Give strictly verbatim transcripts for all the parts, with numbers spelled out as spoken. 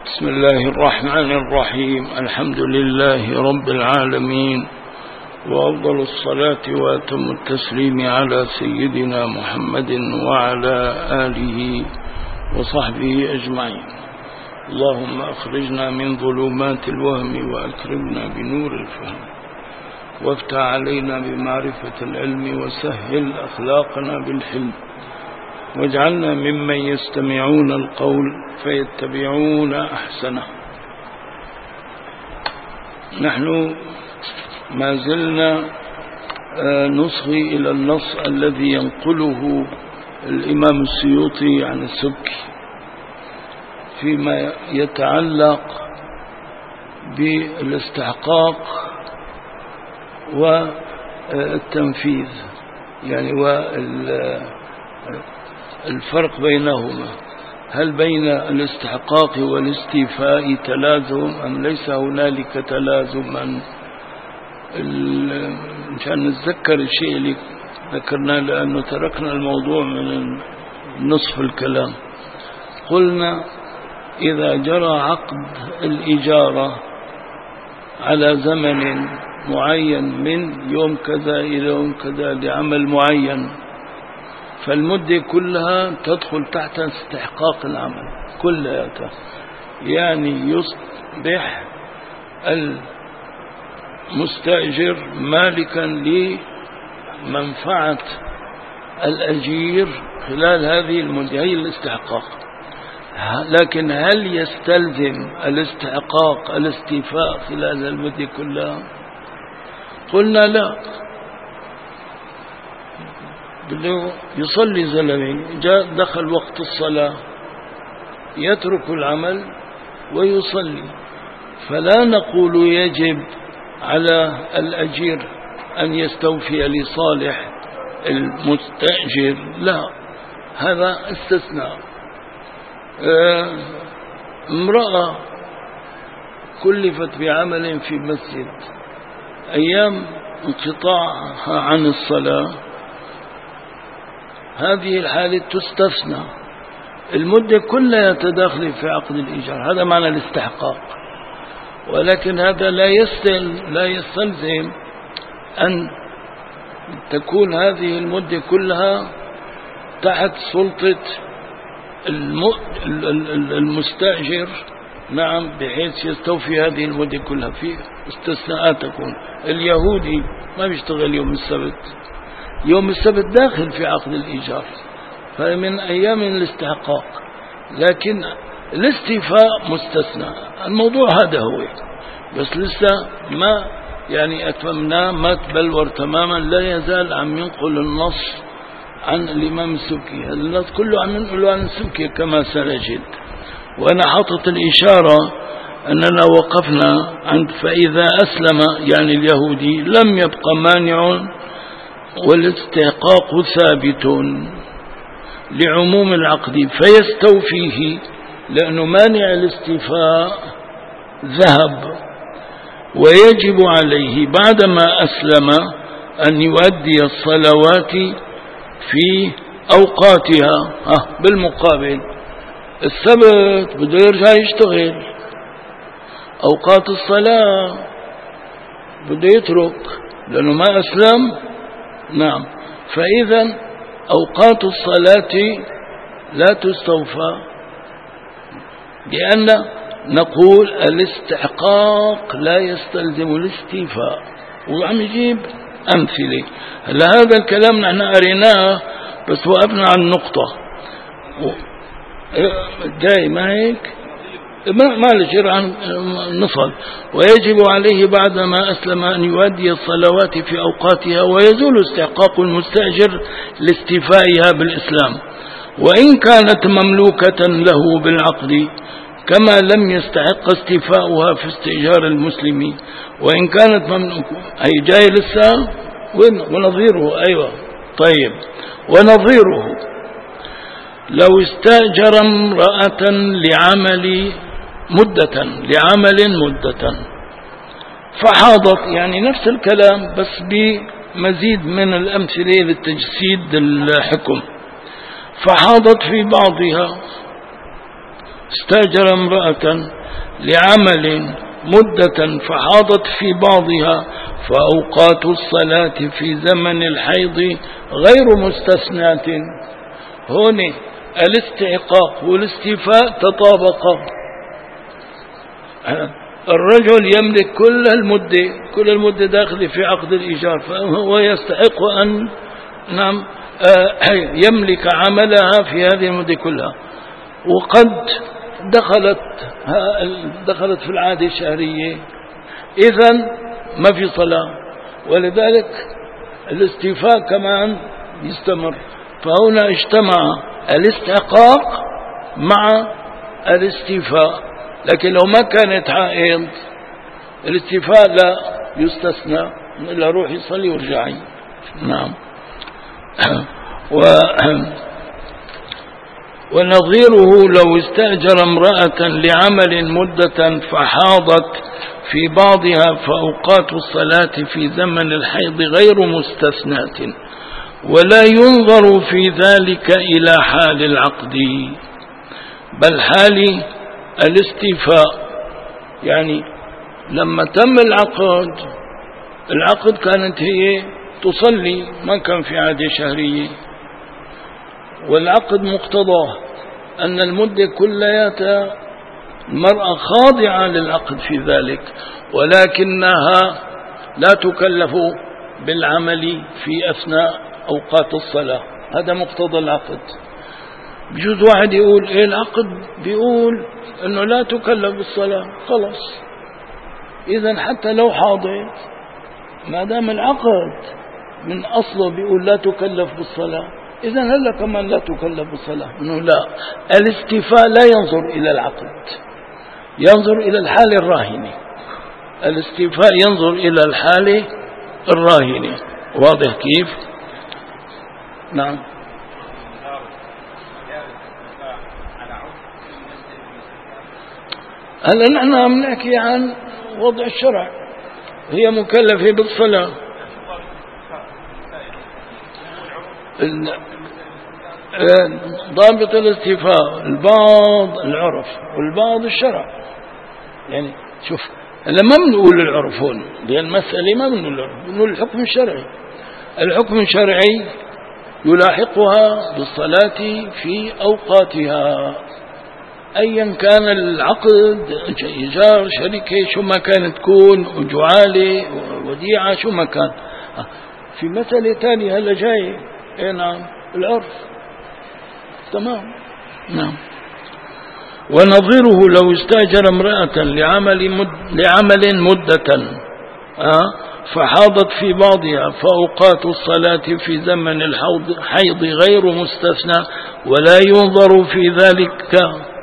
بسم الله الرحمن الرحيم. الحمد لله رب العالمين، وأفضل الصلاة وأتم التسليم على سيدنا محمد وعلى آله وصحبه أجمعين. اللهم أخرجنا من ظلمات الوهم وأكرمنا بنور الفهم، وافتح علينا بمعرفة العلم، وسهل أخلاقنا بالحلم، واجعلنا ممن يستمعون القول فيتبعون أحسنه. نحن ما زلنا نصغي إلى النص الذي ينقله الإمام السيوطي عن السبكي فيما يتعلق بالاستحقاق والتنفيذ، يعني والفرق بينهما. هل بين الاستحقاق والاستيفاء تلازم أم ليس هنالك تلازما؟ مشان نتذكر الشيء اللي ذكرناه، لأنه تركنا الموضوع من نصف الكلام. قلنا إذا جرى عقد الإجارة على زمن معين من يوم كذا إلى يوم كذا لعمل معين، فالمدة كلها تدخل تحت استحقاق العمل كلها، يعني يصبح المستأجر مالكا لمنفعة الأجير خلال هذه المدة، هي الاستحقاق. لكن هل يستلزم الاستحقاق الاستيفاء خلال المدة كلها؟ قلنا لا، بده يصلي زلمه، جاء دخل وقت الصلاة يترك العمل ويصلي، فلا نقول يجب على الأجير أن يستوفي لصالح المستأجر، لا، هذا استثناء. امرأة كلفت بعمل في مسجد أيام انقطاعها عن الصلاة، هذه الحالة تستثنى، المدة كلها تداخل في عقد الإيجار، هذا معنى الاستحقاق. ولكن هذا لا يستل لا يستلزم أن تكون هذه المدة كلها تحت سلطة المستأجر، نعم، بحيث يستوفي هذه المدة كلها. في استثناءات تكون. اليهودي ما بيشتغل يوم السبت، يوم السبت داخل في عقد الإيجار، فمن أيام الاستحقاق، لكن الاستيفاء مستثنى. الموضوع هذا هو، بس لسه ما يعني أتممناه، ما تبلور تماما، لا يزال عم ينقل النص عن الإمام السبكي. هذا النص كله عم ينقله عن السبكي كما سنجد. وأنا حاطط الإشارة أننا وقفنا عند فإذا أسلم، يعني اليهودي، لم يبقى مانع والاستحقاق ثابت لعموم العقد فيستوفيه، لأنه مانع الاستيفاء ذهب، ويجب عليه بعدما أسلم أن يؤدي الصلوات في أوقاتها. آه بالمقابل السبت بده يرجع يشتغل، أوقات الصلاة بده يترك لأنه ما أسلم، نعم. فإذا أوقات الصلاة لا تستوفى، لأن نقول الاستحقاق لا يستلزم الاستيفاء، وعم يجيب أمثلة. هلا هذا الكلام نحن قريناه بس وقفنا عن نقطة جاي، ما هيك؟ ما لجر عن نصل. ويجب عليه بعدما أسلم أن يؤدي الصلوات في أوقاتها، ويزول استحقاق المستأجر لاستيفائها بالإسلام، وإن كانت مملوكة له بالعقد، كما لم يستحق استيفاؤها في استئجار المسلم. وإن كانت مملوكة، أي جاي لسه، ونظيره، أيوة طيب، ونظيره لو استأجر امرأة لعمل مدة لعمل مدة فحاضت، يعني نفس الكلام بس بمزيد من الأمثلة للتجسيد الحكم. فحاضت في بعضها استأجر امرأة لعمل مدة فحاضت في بعضها فأوقات الصلاة في زمن الحيض غير مستثناة. هنا الاستحقاق والاستيفاء تطابقا. الرجل يملك كل المدة كل المدة داخل في عقد الإيجار، فهو يستحق أن نعم يملك عملها في هذه المدة كلها. وقد دخلت دخلت في العادة الشهرية، إذن ما في صلاة، ولذلك الاستيفاء كمان يستمر. فهنا اجتمع الاستحقاق مع الاستيفاء. لكن لو ما كانت حائض الاستيفاء لا يستثنى إلا روح يصلي وارجعي. نعم. و ونظيره لو استأجر امرأة لعمل مدة فحاضت في بعضها فأوقات الصلاة في زمن الحيض غير مستثناة ولا ينظر في ذلك إلى حال العقد بل حال الاستيفاء. يعني لما تم العقد العقد كانت هي تصلي، ما كان في عادة شهرية، والعقد مقتضاه أن المدة كلها المرأة خاضعة للعقد في ذلك، ولكنها لا تكلف بالعمل في أثناء أوقات الصلاة. هذا مقتضى العقد. بجوز واحد يقول إيه العقد بيقول أنه لا تكلف بالصلاة، خلص إذن حتى لو حاضر ما دام العقد من أصله بيقول لا تكلف بالصلاة، إذن هلا كمان لا تكلف بالصلاة. إنه لا، الاستيفاء لا ينظر إلى العقد، ينظر إلى الحالة الراهنة. الاستيفاء ينظر إلى الحالة الراهنة. واضح كيف؟ نعم. هلا نحن عم نحكي عن وضع الشرع. هي مكلفة بالصلاة. ضابط الاستيفاء البعض العرف والبعض الشرع. يعني شوف هلا ما بنقول العرف هون، لأن المسألة ما بنقول العرف، بنقول الحكم الشرعي. الحكم الشرعي يلاحقها بالصلاة في أوقاتها أيا كان العقد، إيجار، شركة، شو ما كانت تكون، جعالة، وديعة، شو ما كان. في مسألة ثانية هلا جاي. إيه نعم، العرف. تمام. نعم. ونظيره لو استأجر امرأة لعمل مد لعمل مدة أه فحاضت في بعضها فأوقات الصلاة في زمن الحيض غير مستثنى ولا ينظر في ذلك.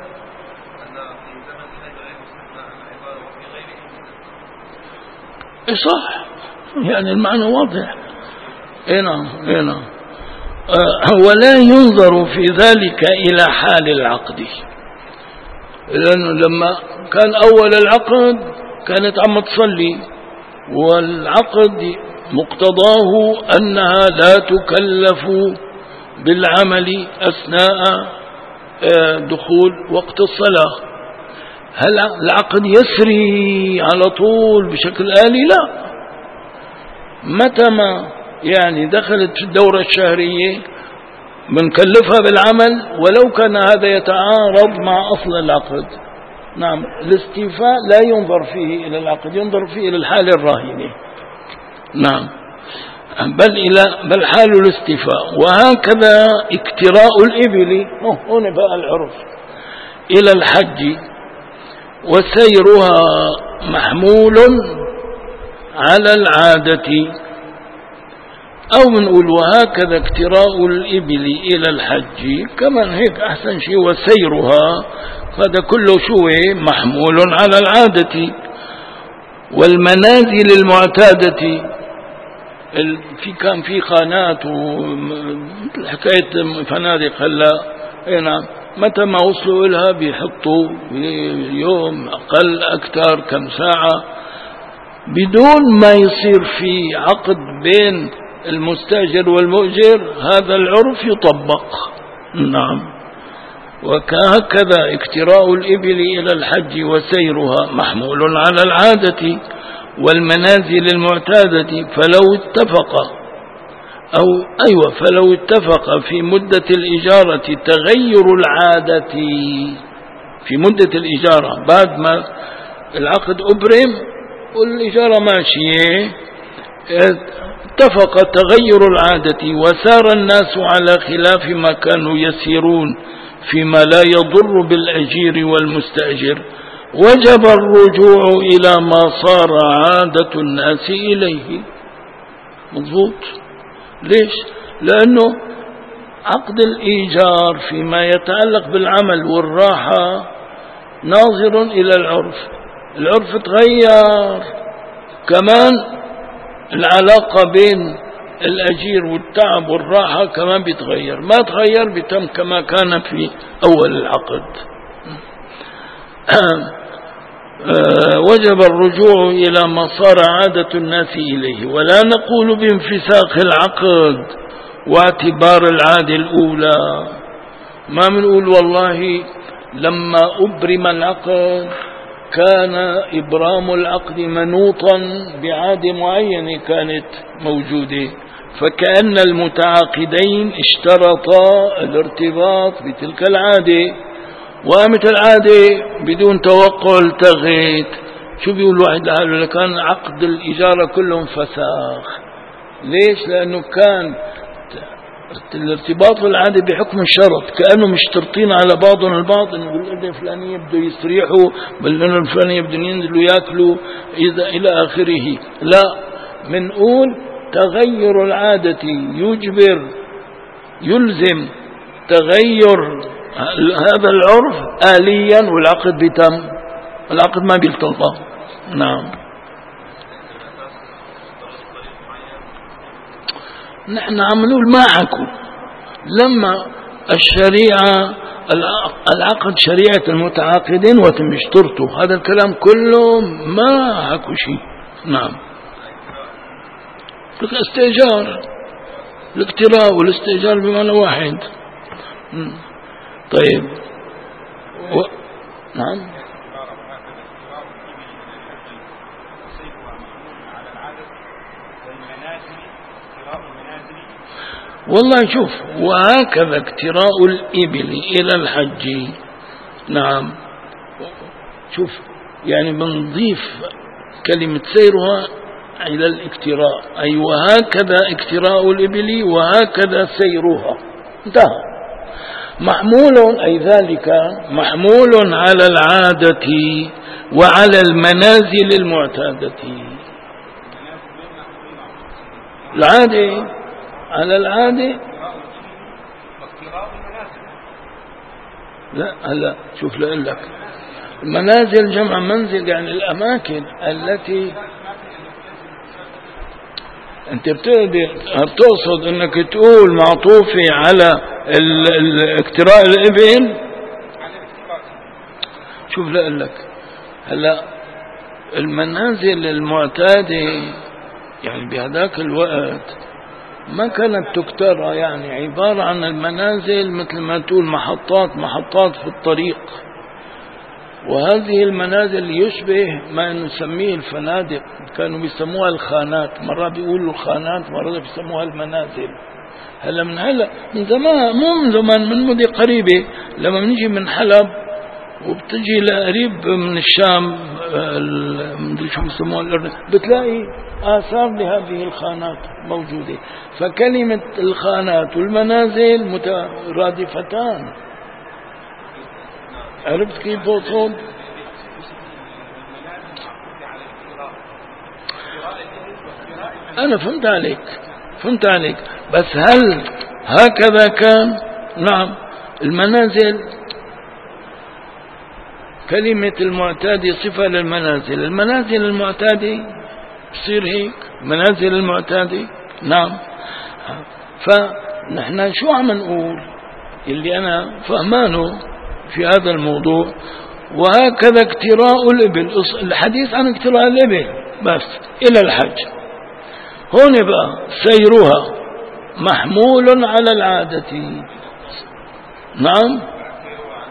صح، يعني المعنى واضح. هنا هنا أه ولا ينظر في ذلك إلى حال العقد، لأنه لما كان أول العقد كانت عم تصلي، والعقد مقتضاه أنها لا تكلف بالعمل أثناء دخول وقت الصلاة. هل العقد يسري على طول بشكل آلي؟ لا. متى ما يعني دخلت في الدورة الشهرية بنكلفها بالعمل ولو كان هذا يتعارض مع أصل العقد. نعم. الاستيفاء لا ينظر فيه إلى العقد، ينظر فيه إلى الحالة الراهنة. نعم. بل إلى بل حال الاستيفاء. وهكذا اكتراء الإبل، هنا بقى العرف، إلى الحج وسيرها محمول على العادة. أو بنقول وهكذا اكتراء الإبل إلى الحج كمان هيك أحسن شيء، وسيرها هذا كله شوي محمول على العادة. والمنازل المعتادة، في كان في خانات ومثل حكاية فنادق هلا هنا متى ما وصلوا إلها بيحطوا يوم أقل أكثر كم ساعة بدون ما يصير في عقد بين المستأجر والمؤجر. هذا العرف يطبق. نعم. وهكذا اكتراء الإبل إلى الحج وسيرها محمول على العادة والمنازل المعتادة، فلو اتفق أو أيوة فلو اتفق في مدة الإجارة تغير العادة، في مدة الإجارة بعد ما العقد أبرم والإجارة ماشية، اتفق تغير العادة وسار الناس على خلاف ما كانوا يسيرون فيما لا يضر بالأجير والمستأجر، وجب الرجوع إلى ما صار عادة الناس إليه. مضبوط. ليش؟ لأنه عقد الإيجار فيما يتعلق بالعمل والراحة ناظر إلى العرف، العرف تغير، كمان العلاقة بين الأجير والتعب والراحة كمان بيتغير، ما تغير بتم كما كان في أول العقد. وجب الرجوع إلى ما صار عادة الناس إليه، ولا نقول بانفساخ العقد واعتبار العادة الأولى، ما بنقول والله لما أبرم العقد كان إبرام العقد منوطا بعادة معينة كانت موجودة، فكأن المتعاقدين اشترطا الارتباط بتلك العادة، وقامت العادة بدون توقع التغيت. شو بيقول واحد لحاله؟ كان عقد الإجارة كلهم فساخ. ليش؟ لأنه كان الارتباط بالعادة بحكم الشرط، كأنه مشترطين على بعضهم البعض، إنه بالأردن الفلانية بده يستريحوا، بالأردن الفلانية بدهم ينزلوا ياكلوا، إذا إلى آخره. لا، منقول تغير العادة يجبر يلزم تغير هذا العرف آليا، والعقد بيتم، العقد ما بيلتغى. نعم. نحن عم نقول ما حكوا، لما الشريعة العقد شريعة المتعاقدين وتم يشترطوا، هذا الكلام كله ما حكوا شيء. نعم. الاستئجار، الاقتراء والاستئجار بمعنى واحد. طيب و... نعم. والله شوف، وهكذا اكتراء الإبل إلى الحج. نعم. شوف يعني بنضيف كلمة سيرها إلى الاكتراء، أي وهكذا اكتراء الإبل وهكذا سيرها، انتهى. محمول أي ذلك محمول على العادة وعلى المنازل المعتادة. العادة على العادة. لا هلا شوف لأقول لك، المنازل جمع منزل، يعني الأماكن التي أنت بتقصد أنك تقول معطوفة على الاقتراء الإبل. شوف لأقول لك، هلا المنازل المعتادة يعني بهذاك الوقت ما كانت تكترى، يعني عبارة عن المنازل مثل ما تقول محطات محطات في الطريق، وهذه المنازل يشبه ما نسميه الفنادق، كانوا بيسموها الخانات، مرة بيقولوا الخانات مرة بيسموها المنازل. هلا من هلا من زمان، مو من زمان، من مدة قريبة، لما بنيجي من حلب وبتجي لقريب من الشام، مدري شو بيسموها الأردن، بتلاقي آثار لهذه الخانات موجودة. فكلمة الخانات والمنازل مترادفتان. عرفت كيف بوصل؟ أنا فهمت عليك فهمت عليك بس هل هكذا كان؟ نعم. المنازل كلمة المعتادة صفة للمنازل، المنازل المعتادة بصير هيك، منازل المعتادة. نعم. فنحن شو عم نقول اللي أنا فهمانه في هذا الموضوع؟ وهكذا اكتراء الإبل، الحديث عن اكتراء الإبل بس إلى الحج. هون بقى سيرها محمول على العادة. نعم.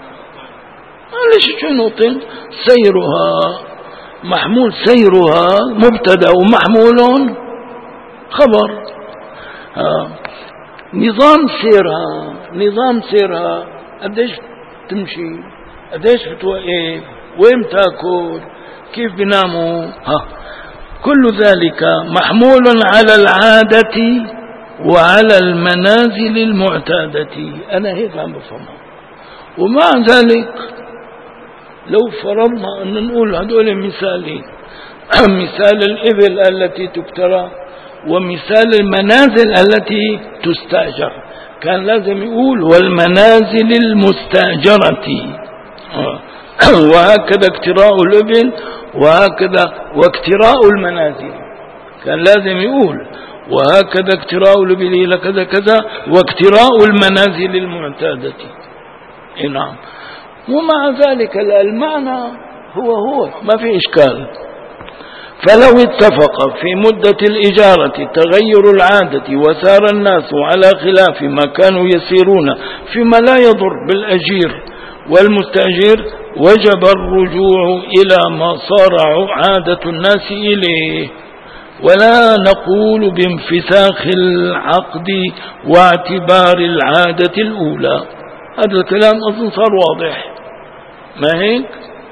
ليش شنو طن سيرها محمول، سيرها مبتدا ومحمول خبر. ها نظام سيرها نظام سيرها قديش تمشي، قديش بتوقف، وين تاكل، كيف بيناموا، ها كل ذلك محمول على العادة وعلى المنازل المعتادة. أنا هيك عم بفهمها. ومع ذلك لو فرضنا أن نقول هذول مثالين، مثال الإبل التي تكترى ومثال المنازل التي تستأجر، كان لازم يقول والمنازل المستأجرة، وهكذا اكتراء الإبل وهكذا واكتراء المنازل، كان لازم يقول وهكذا اكتراء الإبل إلى كذا كذا واكتراء المنازل المعتادة. نعم. ومع ذلك المعنى هو هو ما في إشكال. فلو اتفق في مدة الإجارة تغير العادة وسار الناس على خلاف ما كانوا يسيرون فيما لا يضر بالأجير والمستأجر، وجب الرجوع إلى ما صار عادة الناس إليه، ولا نقول بانفساخ العقد واعتبار العادة الأولى. هذا الكلام أظن صار واضح، ما هيك؟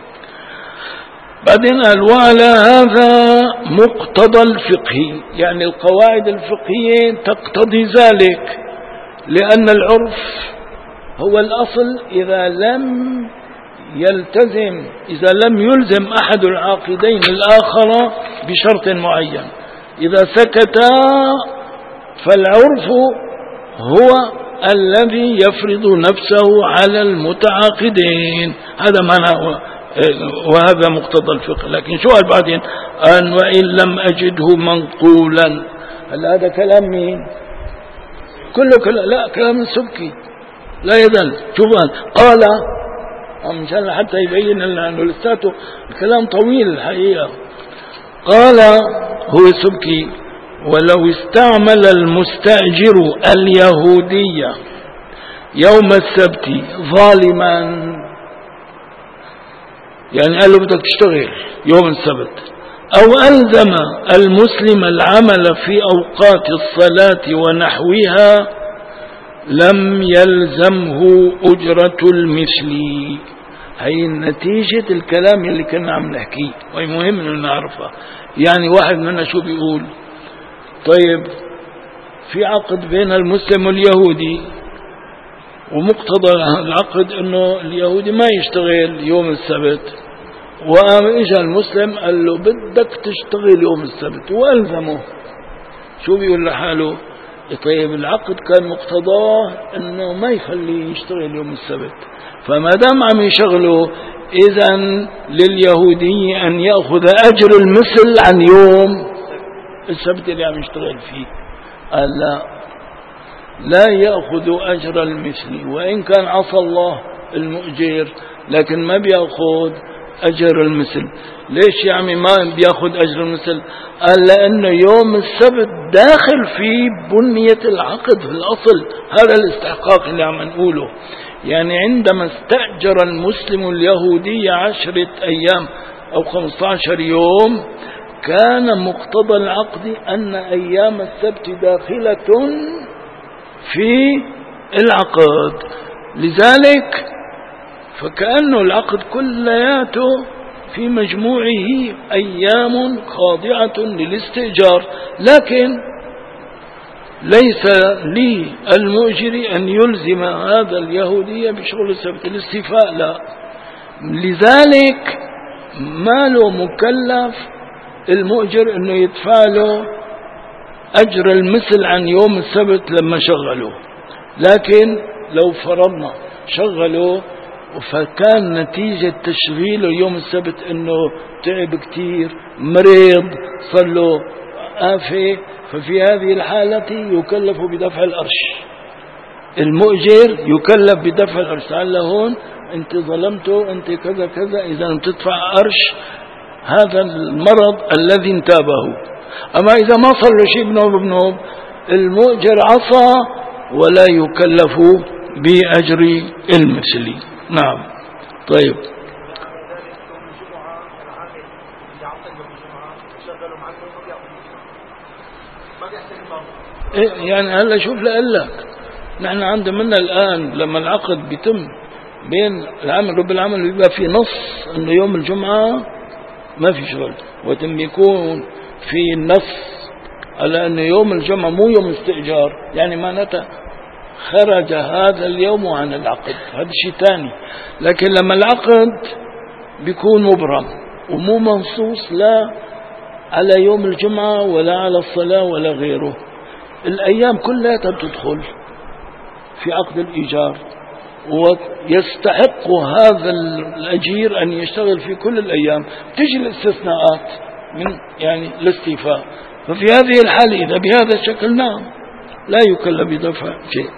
بعدين قال وعلى هذا مقتضى الفقه، يعني القواعد الفقهية تقتضي ذلك، لأن العرف هو الأصل. إذا لم يلتزم إذا لم يلزم أحد العاقدين الآخر بشرط معين، إذا سكتا فالعرف هو الذي يفرض نفسه على المتعاقدين. هذا معناه وهذا مقتضى الفقه. لكن شو قال بعدين؟ أن وإن لم أجده منقولا. هل هذا كلام مين؟ كله كلام، لا كلام السبكي لا يزال. شوف قال مشان حتى يبين لنا أنه لساته الكلام طويل الحقيقة. قال هو السبكي ولو استعمل المستأجر اليهودية يوم السبت ظالما، يعني قال له بدك تشتغل يوم السبت، أو ألزم المسلم العمل في أوقات الصلاة ونحوها، لم يلزمه أجرة المثل. هي نتيجة الكلام اللي كنا عم نحكيه، وهي مهم أن نعرفها. يعني واحد منا شو بيقول؟ طيب في عقد بين المسلم واليهودي، ومقتضى العقد انه اليهودي ما يشتغل يوم السبت، وقام اجى المسلم قال له بدك تشتغل يوم السبت والزمه. شو بيقول لحاله؟ طيب العقد كان مقتضاه انه ما يخليه يشتغل يوم السبت، فما دام عم يشغله اذا لليهودي ان ياخذ اجر المثل عن يوم السبت اللي عم يشتغل فيه. قال لا، لا يأخذ أجر المثل، وإن كان عصى الله المؤجر لكن ما بيأخذ أجر المثل. ليش يا عمي ما بيأخذ أجر المثل؟ قال لأنه يوم السبت داخل في بنية العقد في الأصل. هذا الاستحقاق اللي عم نقوله. يعني عندما استأجر المسلم اليهودي عشرة أيام أو خمسة عشر يوم، كان مقتضى العقد أن أيام السبت داخلة في العقد. لذلك فكأنه العقد كلياته في مجموعه أيام خاضعة للاستئجار، لكن ليس للمؤجر أن يلزم هذا اليهودي بشغل السبت الاستيفاء، لا. لذلك ما له مكلف المؤجر أنه يدفع له أجر المثل عن يوم السبت لما شغله. لكن لو فرضنا شغله فكان نتيجة تشغيله يوم السبت أنه تعب كتير، مريض، صار له آفة، ففي هذه الحالة يكلف بدفع القرش. المؤجر يكلف بدفع القرش. تعال هون أنت ظلمته، أنت كذا كذا، إذا بتدفع قرش هذا المرض الذي انتابه. أما إذا ما صار له شيء بنوب بنوب، المؤجر عصى ولا يكلف بأجر المثل. نعم. طيب إيه يعني هلا شوف لقلك نحن عند منا الآن لما العقد بيتم بين العمل وبالعمل بيبقى في نص انه يوم الجمعة ما في شغل، وتم يكون في نص على انه يوم الجمعة مو يوم استئجار، يعني معناتها خرج هذا اليوم عن العقد، هذا شيء ثاني. لكن لما العقد بيكون مبرم ومو منصوص لا على يوم الجمعة ولا على الصلاة ولا غيره، الأيام كلها تدخل في عقد الإيجار، ويستحق هذا الأجير أن يشتغل في كل الأيام. تجي الاستثناءات من يعني الاستيفاء، ففي هذه الحالة إذا بهذا الشكل نعم لا يكلف بدفع شيء.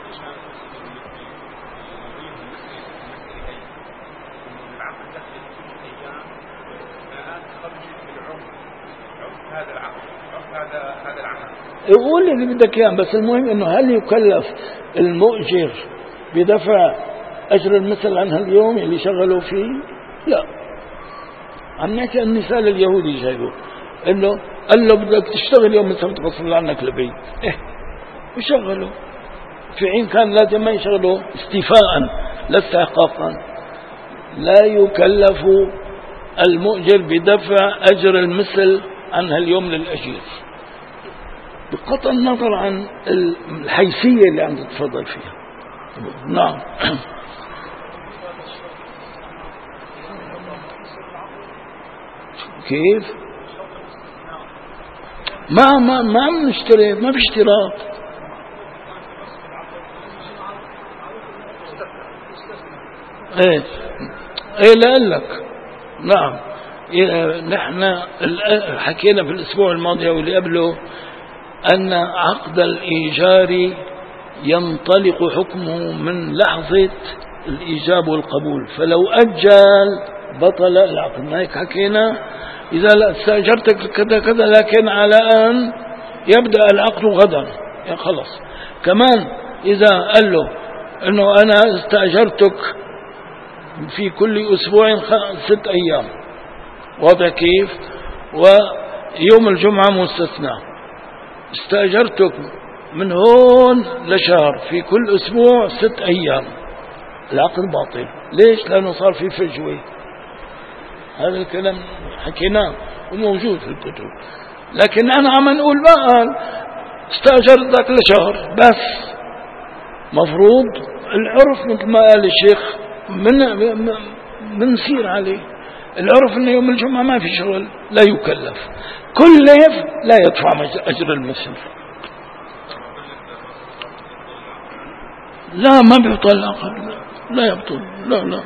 يقول اللي بدك اياه، بس المهم انه هل يكلف المؤجر بدفع اجر المثل عن هاليوم اللي شغلوا فيه؟ لا. عم نحكي عن المثال اليهودي جايبه انه قال له بدك تشتغل يوم السبت بصل عنك لبيت، ايه وشغلوا، في حين كان لازم ما يشغلوا استيفاء لا استحقاقا. لا يكلف المؤجر بدفع اجر المثل عن هاليوم للاجير بقطع النظر عن الحيثية اللي عم تتفضل فيها. نعم. كيف ما ما ما عم نشتري، ما في اشتراط. ايه ايه لقلك نعم. إيه نحن حكينا في الاسبوع الماضي واللي قبله أن عقد الإيجار ينطلق حكمه من لحظة الإيجاب والقبول، فلو أجل بطل العقد. ما هيك حكينا؟ إذا استأجرتك كذا كذا لكن على أن يبدأ العقد غدا، يعني خلص. كمان إذا قال له أنه أنا استأجرتك في كل أسبوع ست أيام، واضح كيف؟ ويوم الجمعة مستثنى، استأجرتك من هون لشهر في كل أسبوع ست أيام، العقد باطل. ليش؟ لأنه صار في فجوة. هذا الكلام حكيناه وموجود في الكتب، لكن أنا عم نقول بقى استأجرتك لشهر بس. مفروض العرف مثل ما قال الشيخ من بنسير عليه، العرف أن يوم الجمعة ما في شغل لا يكلف، كلف لا يدفع أجر المثل. لا ما بيبطل العقد، لا يبطل، لا لا.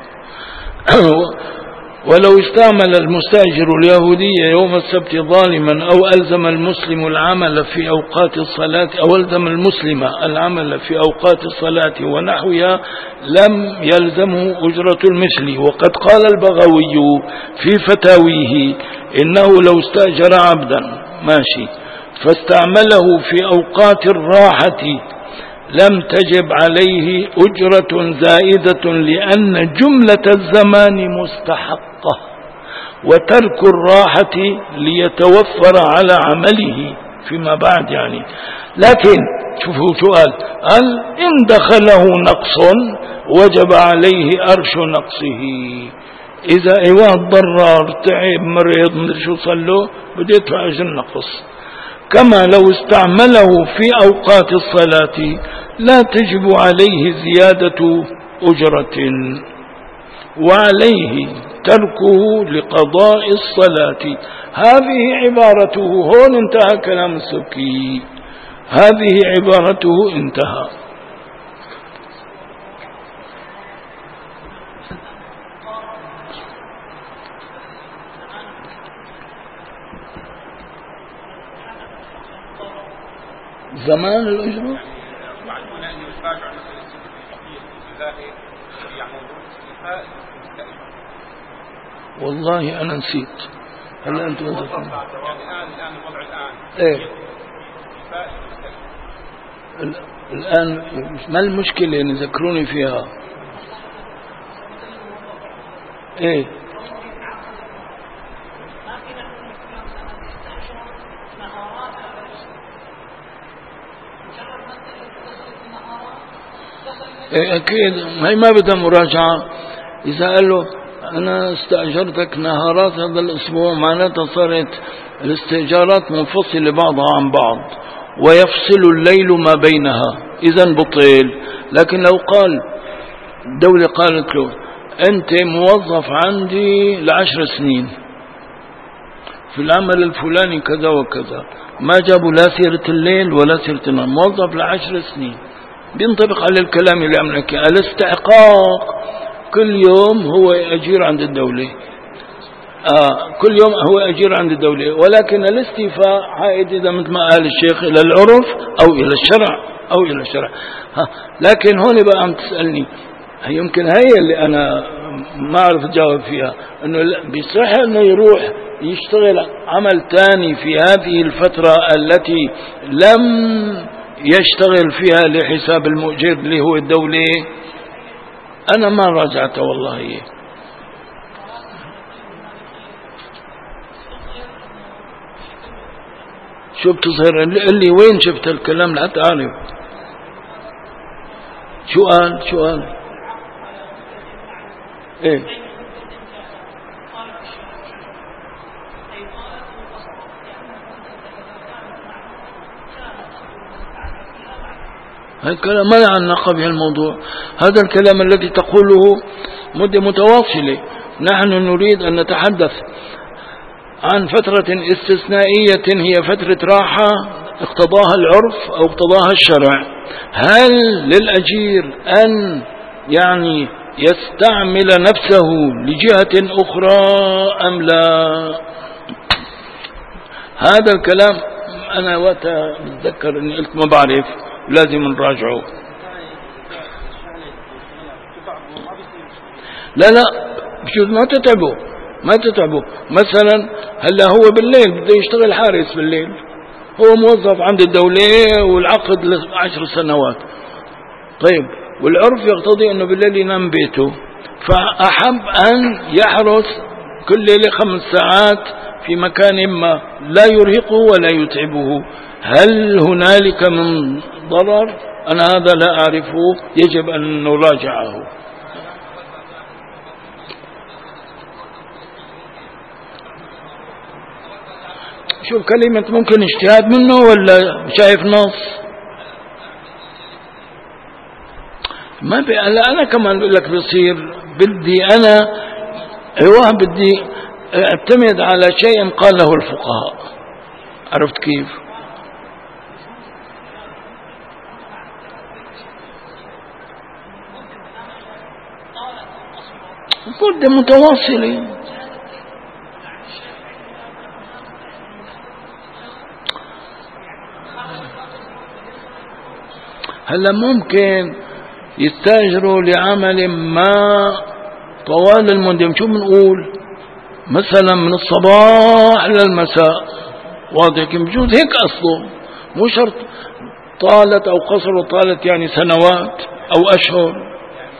ولو استعمل المستأجر اليهودية يوم السبت ظالما أو ألزم المسلم العمل في أوقات الصلاة أو ألزم المسلم العمل في أوقات الصلاة ونحوها لم يلزمه أجرة المثل. وقد قال البغوي في فتاويه إنه لو استأجر عبدا ماشي فاستعمله في أوقات الراحة لم تجب عليه أجرة زائدة، لأن جملة الزمان مستحقة وترك الراحة ليتوفر على عمله فيما بعد. يعني لكن شوفوا سؤال، هل إن دخله نقص وجب عليه أرش نقصه؟ إذا إيوه ضرر تعب مريض مدري شو صار له بده يدفع أجر النقص. كما لو استعمله في أوقات الصلاة لا تجب عليه زيادة أجرة، وعليه تركه لقضاء الصلاة. هذه عبارته، هون انتهى كلام السبكي، هذه عبارته انتهى. زمان الأجرة والله أنا نسيت. هل أنت الآن الآن الوضع الآن إيه الآن ما المشكلة نذكروني فيها؟ ايه إيه أكيد، هي ما بدها مراجعة. إذا قال له أنا استأجرتك نهارات هذا الأسبوع، معناتها صارت الاستئجارات منفصلة بعضها عن بعض، ويفصل الليل ما بينها، إذن بطيل. لكن لو قال الدولة قالت له أنت موظف عندي لعشر سنين في العمل الفلاني كذا وكذا، ما جابوا لا سيرة الليل ولا سيرة النهار، موظف لعشر سنين، بينطبق على الكلام اللي عم نحكي. الاستحقاق كل يوم هو أجير عند الدولة، آه كل يوم هو أجير عند الدولة، ولكن الاستيفاء عائد إذا مثل ما قال الشيخ إلى العرف أو إلى الشرع أو إلى الشرع. ها لكن هون بقى عم تسألني، يمكن هي اللي أنا ما أعرف أجاوب فيها، إنه بيصح إنه يروح يشتغل عمل تاني في هذه الفترة التي لم يشتغل فيها لحساب المؤجر اللي هو الدولة. أنا ما راجعته والله. شو بتصير اللي وين شفت الكلام لحتى أعرف شو قال شو قال إيه هذا الكلام ما له علاقة بهالموضوع. هذا الكلام الذي تقوله مدة متواصلة. نحن نريد أن نتحدث عن فترة استثنائية هي فترة راحة اقتضاها العرف أو اقتضاها الشرع. هل للأجير أن يعني يستعمل نفسه لجهة أخرى أم لا؟ هذا الكلام أنا وقت بتذكر أني قلت ما بعرف، لازم نراجعه. لا لا بجوز ما تتعبوا ما تتعبوا مثلا هلا هو بالليل بده يشتغل حارس بالليل، هو موظف عند الدولة والعقد لعشر سنوات، طيب والعرف يقتضي أنه بالليل ينام بيته، فأحب أن يحرس كل ليلة خمس ساعات في مكان ما لا يرهقه ولا يتعبه. هل هنالك من ضرر؟ أنا هذا لا أعرفه، يجب أن نراجعه. شوف كلمة ممكن اجتهاد منه ولا شايف نص؟ ما بي... أنا كمان بقول لك بصير بدي أنا أيوه بدي اعتمد على شيء قاله الفقهاء. عرفت كيف؟ مدة متواصلة. هلا ممكن يستاجروا لعمل ما طوال المدة، شو بنقول مثلا من الصباح للمساء، واضح كيف؟ بجوز هيك أصله، مو شرط طالت أو قصر طالت يعني سنوات أو أشهر.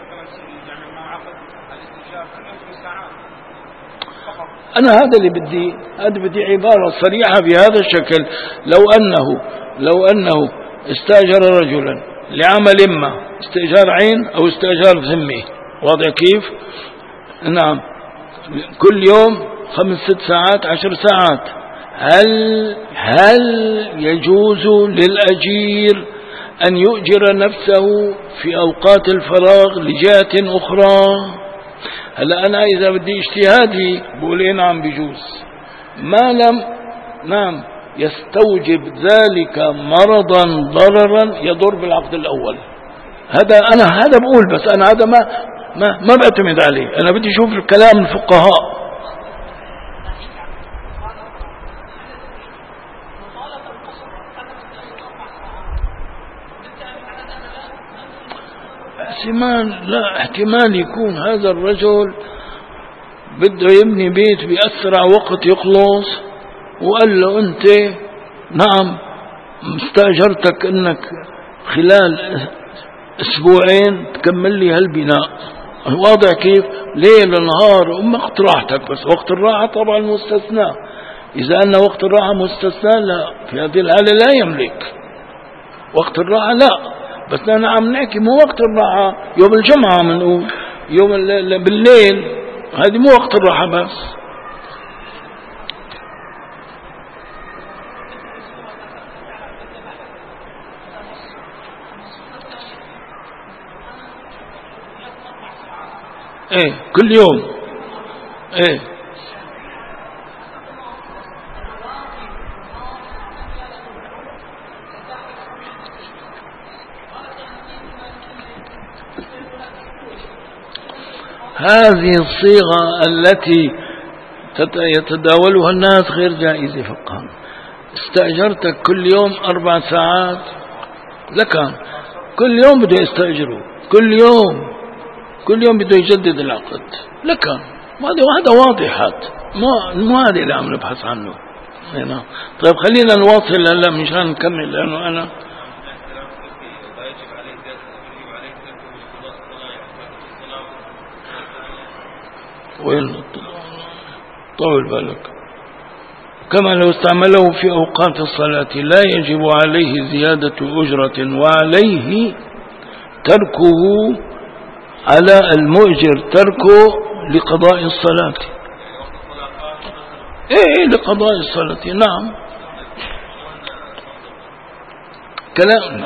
أنا هذا اللي بدي، هذا بدي عبارة صريحة بهذا الشكل. لو أنه لو أنه استأجر رجلا لعمل ما، استئجار عين أو استئجار ذمي، واضح كيف؟ نعم، كل يوم خمس ست ساعات عشر ساعات، هل هل يجوز للأجير أن يؤجر نفسه في أوقات الفراغ لجهة أخرى؟ هلا أنا إذا بدي اجتهادي بقول إيه نعم بيجوز، ما لم نعم يستوجب ذلك مرضا ضررا يضر بالعقد الأول. هذا أنا هذا بقول، بس أنا هذا ما ما ما بعتمد عليه، أنا بدي أشوف الكلام الفقهاء. احتمال لا احتمال يكون هذا الرجل بده يبني بيت بأسرع وقت يخلص، وقال له أنت نعم مستأجرتك أنك خلال أسبوعين تكمل لي هالبناء، واضح كيف؟ ليل نهار وقت راحتك، بس وقت الراحة طبعا مستثنى. إذا أن وقت الراحة مستثنى، لا، في هذه الحالة لا يملك وقت الراحة، لا. بس نحن عم نحكي مو وقت الراحة يوم الجمعة، بنقول يوم بالليل، هذه مو وقت الراحة بس. ايه كل يوم. ايه هذه الصيغة التي يتداولها الناس غير جائزة فقها. استأجرتك كل يوم أربع ساعات، لكان كل يوم بده يستأجره، كل يوم كل يوم بده يجدد العقد، لكان هذا واضحات، مو مو هذا اللي عم نبحث عنه هنا. طيب خلينا نواصل هلا مشان نكمل، لأنه أنا وين طول بالك. كما لو استعمله في أوقات الصلاة لا يجب عليه زيادة أجرة، وعليه تركه، على المؤجر تركه لقضاء الصلاة. ايه لقضاء الصلاة، نعم. كلام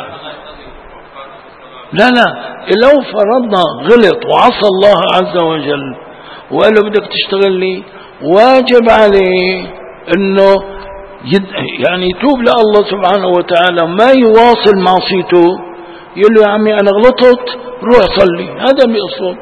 لا لا لو فرضنا غلط وعصى الله عز وجل وقال له بدك تشتغل لي، واجب عليه انه يد يعني يتوب لله سبحانه وتعالى، ما يواصل معصيته. يقول له يا عمي انا غلطت، روح صلي، هذا بيقصد.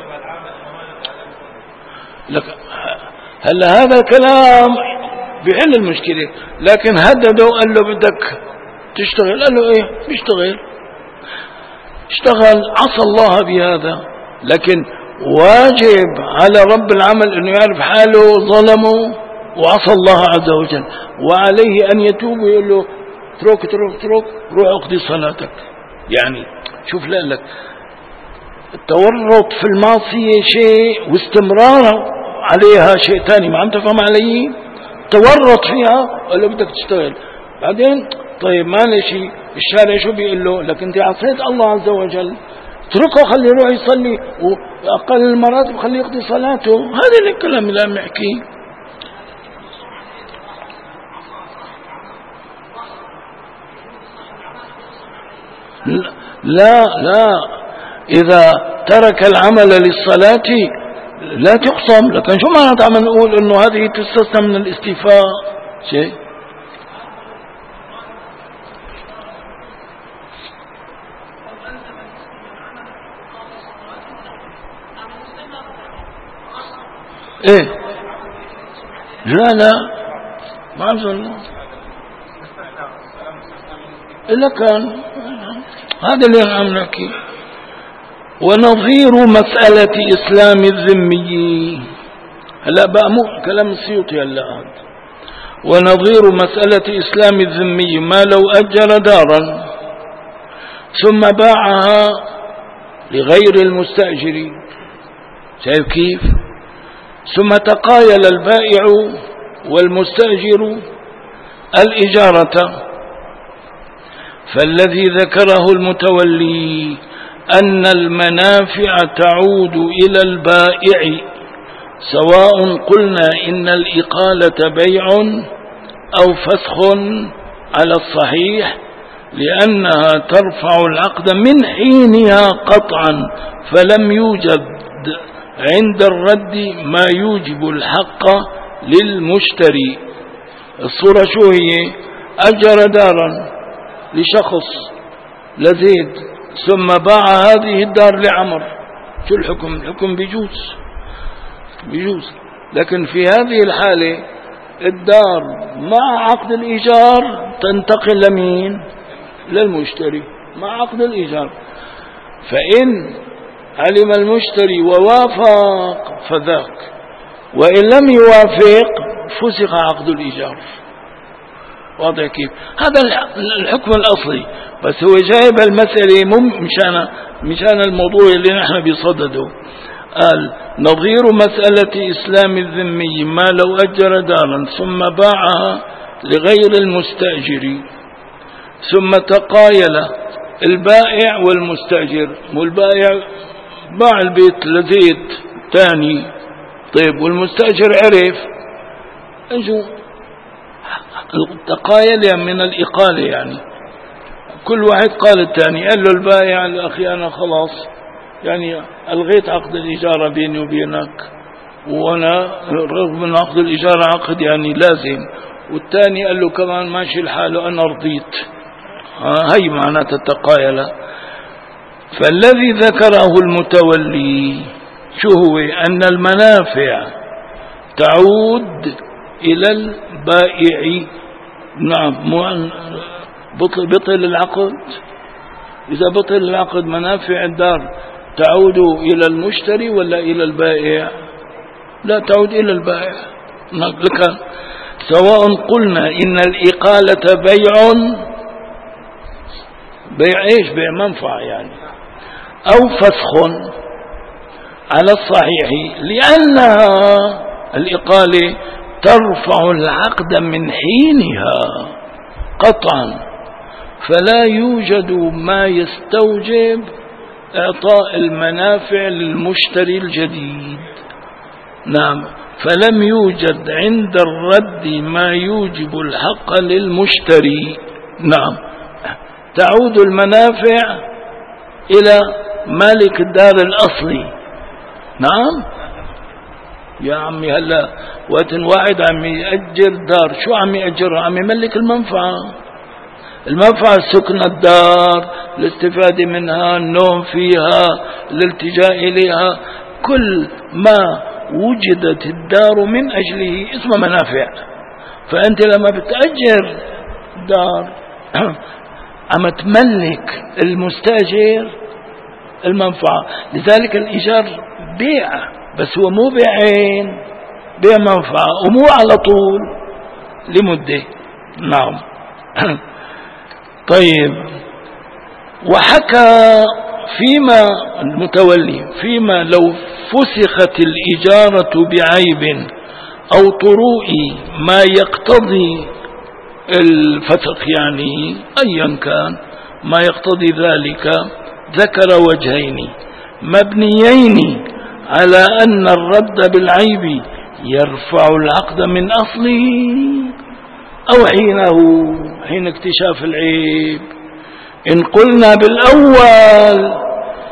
لك هلا هذا الكلام بيحل المشكلة، لكن هدده وقال له بدك تشتغل، قال له ايه بيشتغل، اشتغل، عصى الله بهذا. لكن واجب على رب العمل انه يعرف حاله ظلمه وعصى الله عز وجل، وعليه ان يتوب ويقول له اترك اترك اترك روح اقضي صلاتك. يعني شوف لك التورط في المعصية شيء واستمرار عليها شيء ثاني، ما عم تفهم علي؟ تورط فيها قال له بدك تشتغل، بعدين طيب معلش الشارع شو بيقول له؟ لك انت عصيت الله عز وجل، اتركه خليه يروح يصلي، واقل المراتب خليه يقضي صلاته. هذا الكلام اللي عم نحكيه. لا لا إذا ترك العمل للصلاة لا تقسم. لكن شو معنى عم نقول إنه هذه تستثنى من الاستيفاء شيء؟ إيه لا لا ما أظن إلا كان هذا اللي عم نحكي. ونظير مسألة إسلام الذمي، هلا بقى مو كلام السيوطي هلا هذا. ونظير مسألة إسلام الذمي ما لو أجر دارا ثم باعها لغير المستأجر، شايف كيف؟ ثم تقايل البائع والمستأجر الإجارة، فالذي ذكره المتولي أن المنافع تعود إلى البائع، سواء قلنا إن الإقالة بيع أو فسخ على الصحيح، لأنها ترفع العقد من حينها قطعا، فلم يوجد عند الرد ما يوجب الحق للمشتري. الصورة شو هي؟ أجر دارا لشخص لزيد ثم باع هذه الدار لعمر، شو الحكم؟ الحكم بيجوز بيجوز. لكن في هذه الحالة الدار مع عقد الإيجار تنتقل لمين؟ للمشتري مع عقد الإيجار. فإن علم المشتري ووافق فذاك، وإن لم يوافق فسخ عقد الإيجار. واضح كيف؟ هذا الحكم الأصلي، بس هو جايب المسألة مشان مشان الموضوع اللي نحن بصدده. قال نظير مسألة إسلام الذمي ما لو أجر دارا ثم باعها لغير المستأجر ثم تقايل البائع والمستأجر، والبائع باع البيت لزيد تاني، طيب والمستأجر عرف، اجوا التقايل من الإقالة، يعني كل واحد قال الثاني، قال له البائع الأخي أنا خلاص يعني ألغيت عقد الإجارة بيني وبينك، وأنا رغم من عقد الإجارة عقد يعني لازم، والثاني قال له كمان ماشي الحال أنا رضيت. هاي معنات التقايلة. فالذي ذكره المتولي شو هو؟ أن المنافع تعود إلى البائع. نعم، بطل, بطل العقد. إذا بطل العقد منافع الدار تعود إلى المشتري ولا إلى البائع؟ لا، تعود إلى البائع. لك سواء قلنا إن الإقالة بيع بيع إيش؟ بيع منفعة يعني، أو فسخ على الصحيح، لأنها الإقالة ترفع العقد من حينها قطعا، فلا يوجد ما يستوجب إعطاء المنافع للمشتري الجديد. نعم، فلم يوجد عند الرد ما يوجب الحق للمشتري. نعم، تعود المنافع إلى مالك الدار الأصلي. نعم يا عمي، هلا وقت واحد عم يأجر دار، شو عم يأجرها؟ عم يملك المنفعة. المنفعة سكن الدار، الاستفادة منها، النوم فيها، الالتجاء إليها، كل ما وجدت الدار من أجله اسمه منافع. فأنت لما بتأجر دار عم تملك المستأجر المنفعة. لذلك الإيجار بيع، بس هو مو بيعين، بيع منفعة، ومو على طول، لمدة. نعم. طيب، وحكى فيما المتولي فيما لو فسخت الإجارة بعيب أو طروء ما يقتضي الفسخ، يعني أيا كان ما يقتضي ذلك، ذكر وجهين مبنيين على أن الرد بالعيب يرفع العقد من أصله أو حينه حين اكتشاف العيب. إن قلنا بالأول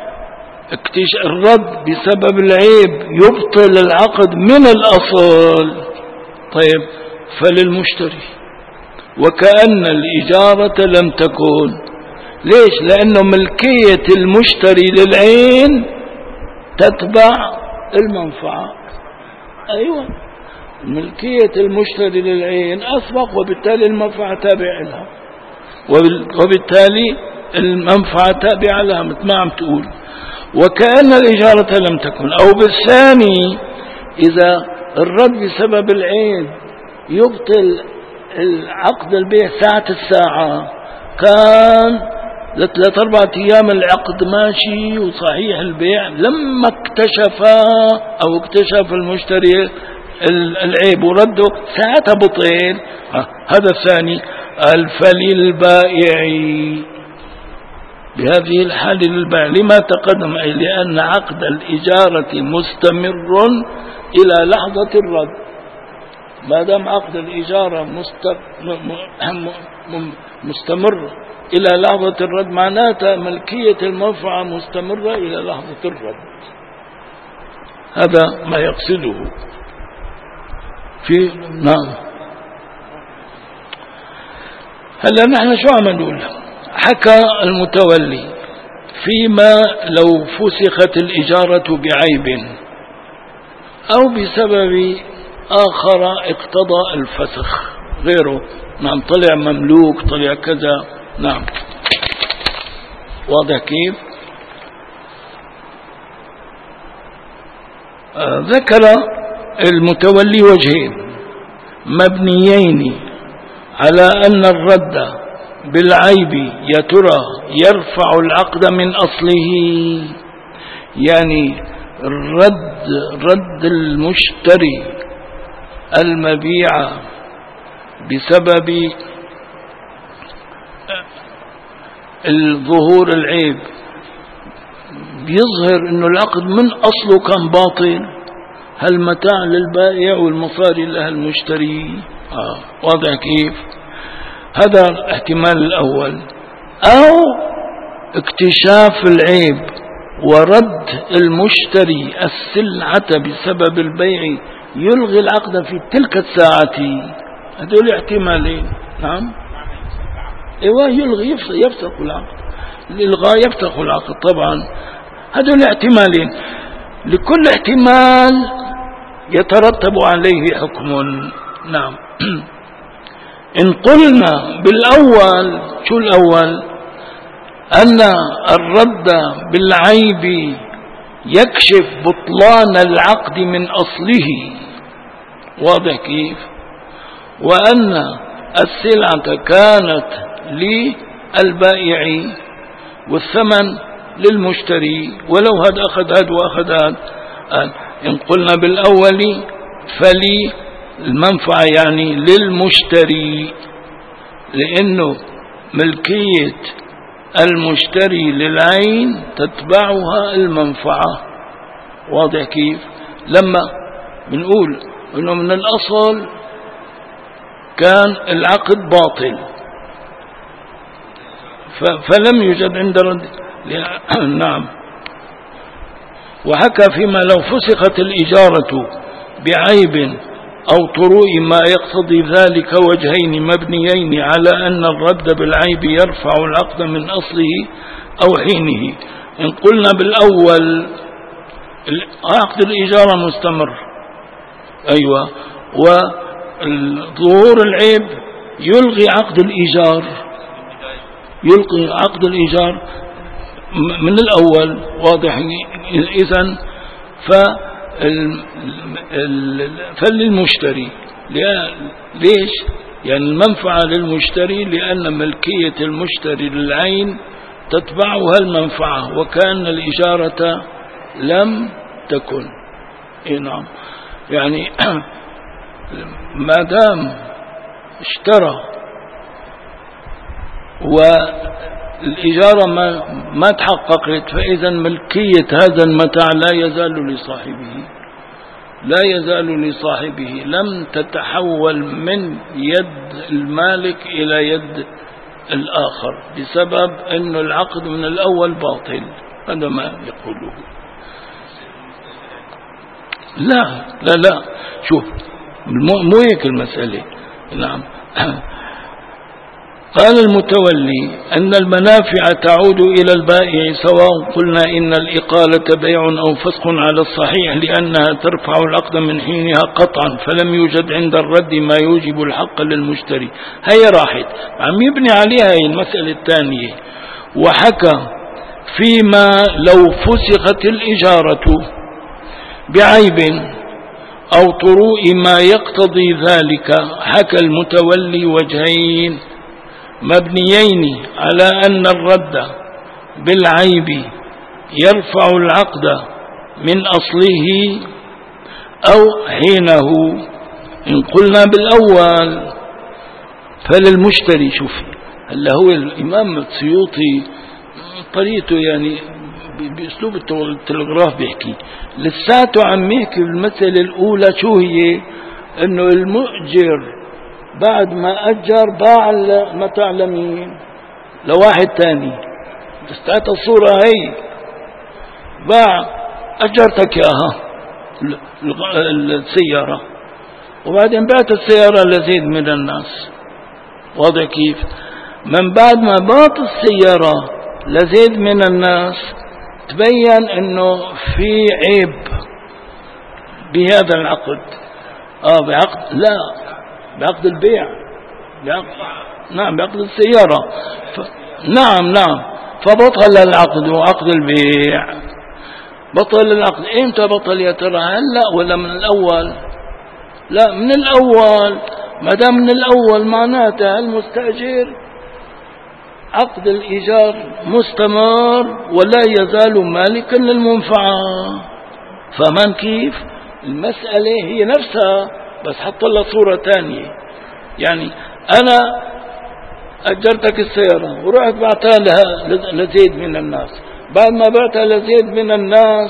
الرد بسبب العيب يبطل العقد من الأصل، طيب فللمشتري وكأن الإجارة لم تكن. ليش؟ لأنه ملكية المشتري للعين تتبع المنفعة. أيوة، ملكية المشتري للعين أسبق، وبالتالي المنفعة تابعة لها، وبالتالي المنفعة تابعة لها مثل ما عم تقول. وكأن الإجارة لم تكن. أو بالثاني، إذا الرد بسبب العين يبطل العقد البيع ساعة الساعة، كان لثلاث أربعة أيام العقد ماشي وصحيح البيع، لما اكتشف أو اكتشف المشتري العيب ورده ساعتها بطل. هذا الثاني. فللبائع بهذه الحال للبائع لما تقدم، أي لأن عقد الإجارة مستمر إلى لحظة الرد. ما دام عقد الإجارة مستمر إلى لحظة الرد، معناتها ملكية المنفعة مستمرة إلى لحظة الرد. هذا ما يقصده في. نعم. هلا نحن شو عم نقول؟ حكى المتولي فيما لو فسخت الإجارة بعيب أو بسبب آخر اقتضى الفسخ غيره. نعم، طلع مملوك، طلع كذا. نعم، واضح كيف؟ آه ذكر المتولي وجهين مبنيين على أن الرد بالعيب يا ترى يرفع العقد من أصله، يعني رد رد المشتري المبيع بسبب الظهور العيب بيظهر انه العقد من اصله كان باطل، هل متاع للبائع والمصاري لها المشتري. آه واضح كيف؟ هذا الاحتمال الاول. او اكتشاف العيب ورد المشتري السلعة بسبب البيع يلغي العقد في تلك الساعة. هذول احتمالين. نعم ايوه يلغي يفسخ العقد، الالغاء يفسخ العقد طبعا. هذول احتمالين، لكل احتمال يترتب عليه حكم. نعم. إن قلنا بالأول، شو الأول؟ أن الرد بالعيب يكشف بطلان العقد من أصله، واضح كيف؟ وأن السلعة كانت للبائع والثمن للمشتري، ولو هذا أخذ هذا وأخذ هذا. إن قلنا بالأول فلي المنفعة يعني للمشتري، لأنه ملكية المشتري للعين تتبعها المنفعة، واضح كيف؟ لما بنقول إنه من الأصل كان العقد باطل فلم يوجد عند رد. نعم. وحكى فيما لو فسخت الإجارة بعيب أو طروء ما يقتضي ذلك وجهين مبنيين على أن الرد بالعيب يرفع العقد من أصله أو حينه. إن قلنا بالأول عقد الإجارة مستمر، أيوة، وظهور العيب يلغي عقد الإيجار، يلغي عقد الإيجار من الأول، واضح؟ إذن فللمشتري، ليش؟ يعني المنفعة للمشتري لأن ملكية المشتري للعين تتبعها المنفعة، وكان الإجارة لم تكن. إيه نعم. يعني ما دام اشترى والإجارة ما ما تحققت، فإذا ملكية هذا المتاع لا يزال لصاحبه، لا يزال لصاحبه، لم تتحول من يد المالك إلى يد الآخر بسبب أن العقد من الأول باطل. هذا ما يقوله. لا لا لا شوف، مو هيك المسألة. نعم. قال المتولي أن المنافع تعود إلى البائع، سواء قلنا إن الإقالة بيع أو فسخ على الصحيح، لأنها ترفع العقد من حينها قطعا، فلم يوجد عند الرد ما يوجب الحق للمشتري. هي راحت عم يبني عليها هي المسألة الثانية. وحكى فيما لو فسخت الإجارة بعيب أو طروء ما يقتضي ذلك، حكى المتولي وجهين مبنيين على أن الرد بالعيب يرفع العقد من أصله أو حينه. إن قلنا بالأول فللمشتري. شوف هلا هو الإمام السيوطي طريقته يعني بأسلوب التلغراف بيحكي لساته عم يحكي بالمسألة الأولى شو هي، إنه المؤجر بعد ما أجر باع المتاع لمين؟ لواحد تاني. استعطى الصورة هي، باع أجرتك ياها السيارة، وبعدين بعت السيارة لزيد من الناس، واضح كيف؟ من بعد ما بعت السيارة لزيد من الناس تبين انه في عيب بهذا العقد. اه بعقد لا بعقد البيع، بعقد نعم بعقد السيارة. ف... نعم نعم فبطل العقد وعقد البيع. بطل العقد امتى بطل يا ترى؟ هلا ولا من الأول؟ لا من الأول. ما دام من الأول معناته المستأجر عقد الإيجار مستمر ولا يزال مالكا للمنفعة. فمان كيف؟ المسألة هي نفسها بس حط لها صورة تانية. يعني أنا أجرتك السيارة ورحت بعتها لزيد من الناس، بعد ما بعتها لزيد من الناس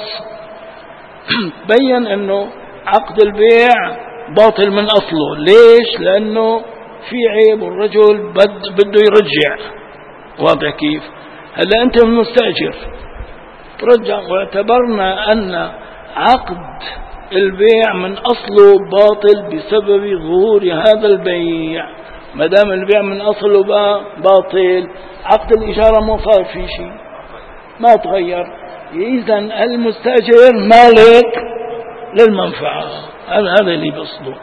بين أنه عقد البيع باطل من أصله. ليش؟ لأنه في عيب والرجل بد بده يرجع. واضح كيف؟ هلا أنت المستأجر ترجع، واعتبرنا أن عقد البيع من أصله باطل بسبب ظهور هذا البيع. ما دام البيع من أصله باطل، عقد الإجارة ما صار في شيء، ما تغير. إذا المستأجر مالك للمنفعة. هذا اللي بقصده.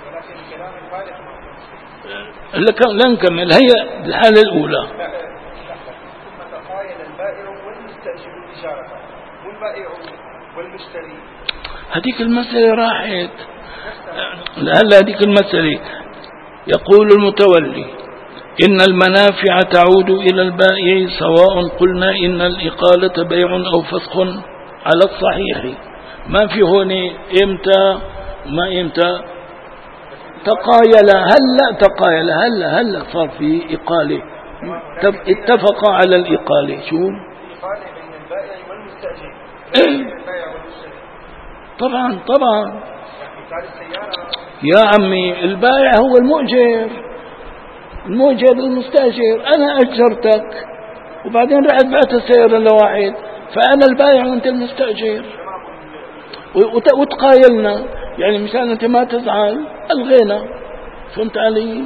لا نكمل، هي الحالة الأولى. ثم تقايل البائع والمستأجر الإجارة والبائع والمشتري. هذيك المسألة راحت. هلا هذيك المسألة يقول المتولي إن المنافع تعود إلى البائع سواء قلنا إن الإقالة بيع أو فسخ على الصحيح. ما في هون إمتى ما إمتى تقايل. هلا تقايل هلا هلا صار في إقالة، اتفق على الإقالة. شو إقالة بين البائع والمستأجر. إيه؟ طبعا طبعا يا عمي، البائع هو المؤجر، المؤجر المستأجر. أنا أجرتك وبعدين رحت بعت السيارة لواحد، فأنا البائع وأنت المستأجر، وتقايلنا. يعني مشان أنت ما تزعل ألغينا. فهمت علي؟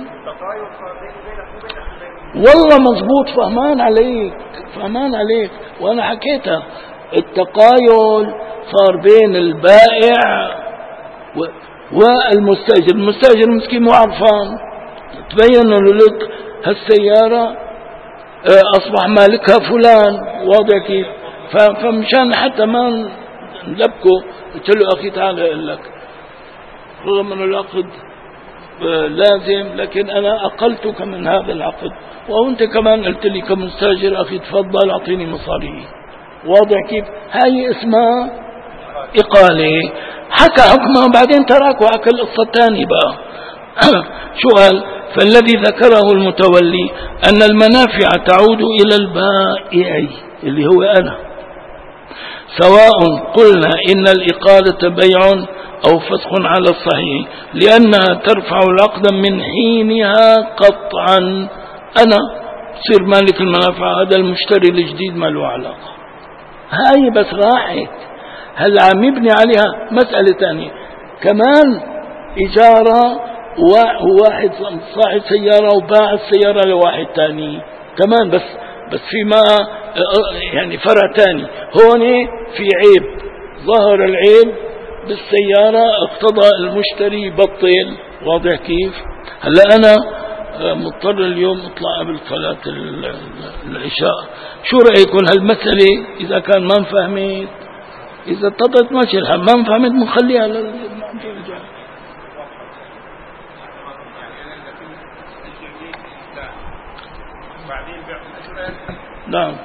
والله مزبوط، فهمان عليك فهمان عليك وأنا حكيتها. التقايل صار بين البائع والمستأجر. المستأجر مسكين مو عرفان، تبين له لك هالسيارة أصبح مالكها فلان. واضح كيف؟ فمشان حتى ما نلبكه قلت له أخي تعال أقول لك، رغم أن العقد لازم لكن أنا أقلتك من هذا العقد، وأنت كمان قلت لي كمستأجر أخي تفضل أعطيني مصاري. واضح كيف؟ هاي اسمها إقالة. حكى حكمه بعدين تراك وحكى القصة الثانية بقى. شو قال؟ فالذي ذكره المتولي أن المنافع تعود إلى البائع اللي هو أنا، سواء قلنا إن الإقالة بيع أو فسخ على الصحيح، لأنها ترفع العقد من حينها قطعا. أنا صير مالك المنافع، هذا المشتري الجديد ما له علاقة. هاي بس راحت. هل عم يبني عليها مسألة ثانية كمان، إجارة وواحد صاحب سيارة وباع السيارة لواحد ثاني كمان، بس بس في ما يعني فرع ثاني. هون في عيب، ظهر العيب بالسيارة، اقتضى المشتري بطل. واضح كيف؟ هلا أنا مضطر اليوم اطلع قبل صلاة العشاء. شو رأيكم هالمسألة؟ إذا كان ما فهمت، إذا اتضت ماشي الحال، ما فهمت بنخليها للرجال. نعم.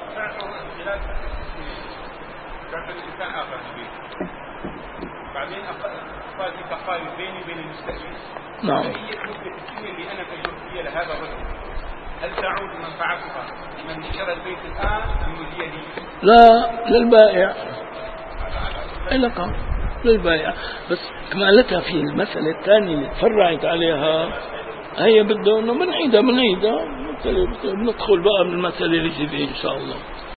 بعدين صار في تقايل بيني وبين المستأجر. نعم. فهي مدة السنة اللي أنا أجرت فيها لهذا الرجل، هل تعود منفعتها لمن اشترى البيت الآن أم هي لي؟ لا، للبائع. علاقة للبائع. بس كمالتها في المسألة الثانية اللي تفرعت عليها، هي بده إنه بنعيدها بنعيدها بندخل بقى بالمسألة اللي جديدة إن شاء الله.